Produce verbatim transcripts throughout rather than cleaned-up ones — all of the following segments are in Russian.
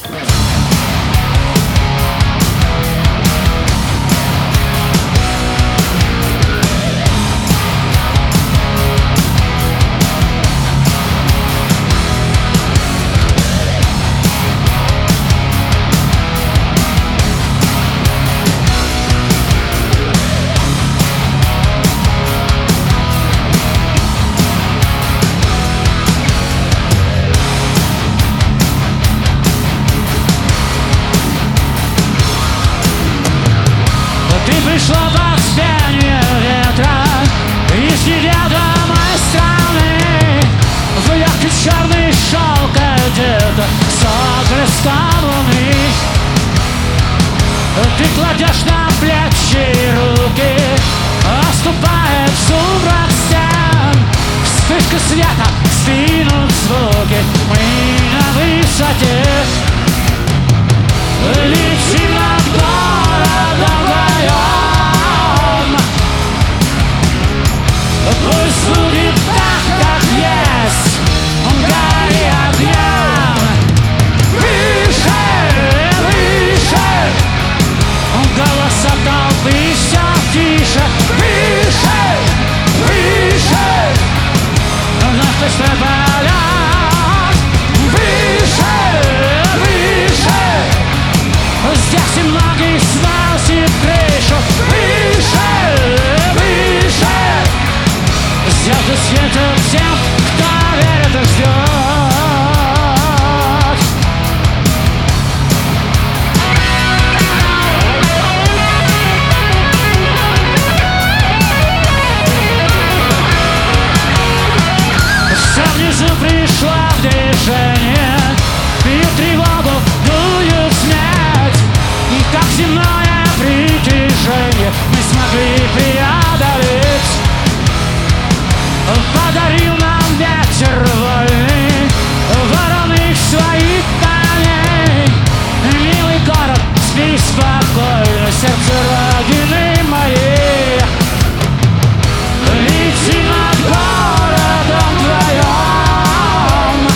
Пришло двадцать ветра и сидел до моей страны. В яркий черный шелк одета с крестом луны. Ты кладешь на плечи руки, оступает в сумрак стен. Вспышка света, сдвинут звуки, мы на высоте. Летим над городом вдвоем. Пусть будет так, как есть, гори огнем. Выше, выше, голоса толпы все тише. Выше, выше, наш точный полет. Выше, выше, здесь и многие сносит крышу. Выше, выше, звезды светят всем, кто верит и ждет. Все внизу пришло в движение, бьют тревогу, дуют смерть. И как земное притяжение мы смогли преодолеть. Подарил нам ветер вольный, вороных своих коней. Милый город, спи спокойно, сердце родины моей. Лети над городом вдвоем.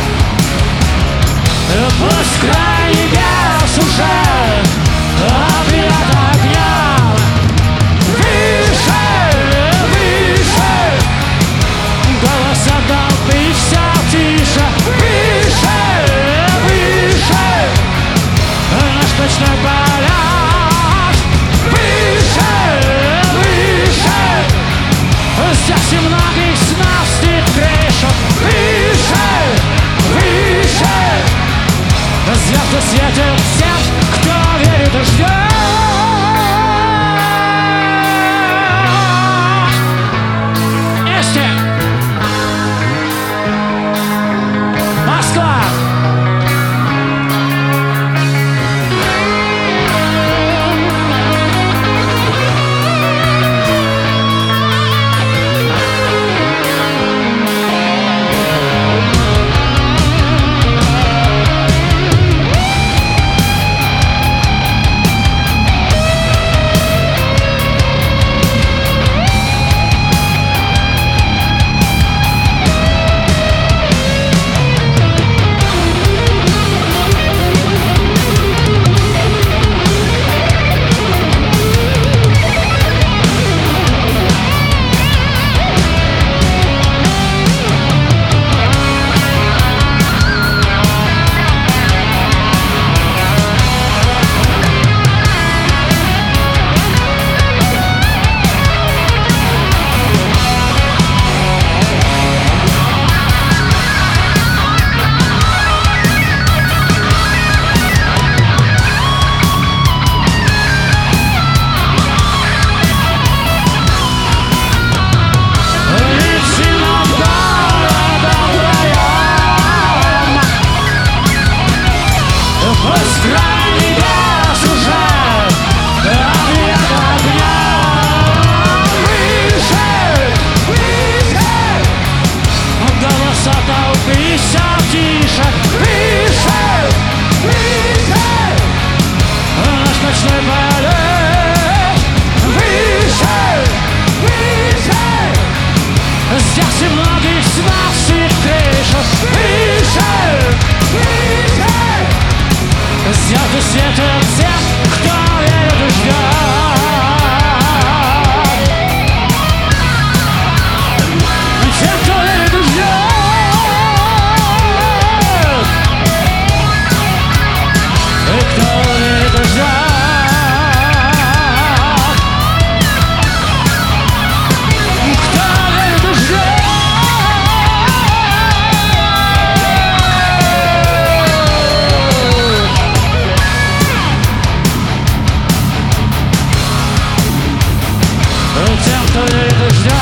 Пусть край небес уже объят огнем. Выше, выше, голоса толпы все тише. Выше, выше, наш точный полет. Выше, выше, здесь и многих снов стыд крышу. Выше, выше, звезды светят всем, кто верит и ждет. Вместе! Москва! Это тем, кто верит и ждет. Тем, кто верит и ждет. И кто верит и ждет. Тем, кто верит и ждет.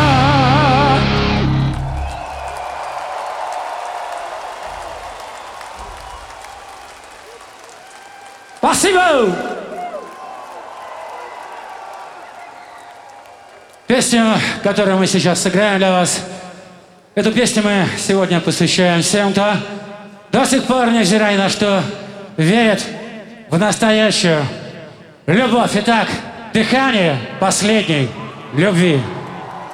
Спасибо! Песню, которую мы сейчас сыграем для вас, эту песню мы сегодня посвящаем всем, кто до сих пор, невзирая ни на что, верит в настоящую любовь. Итак, дыхание последней любви.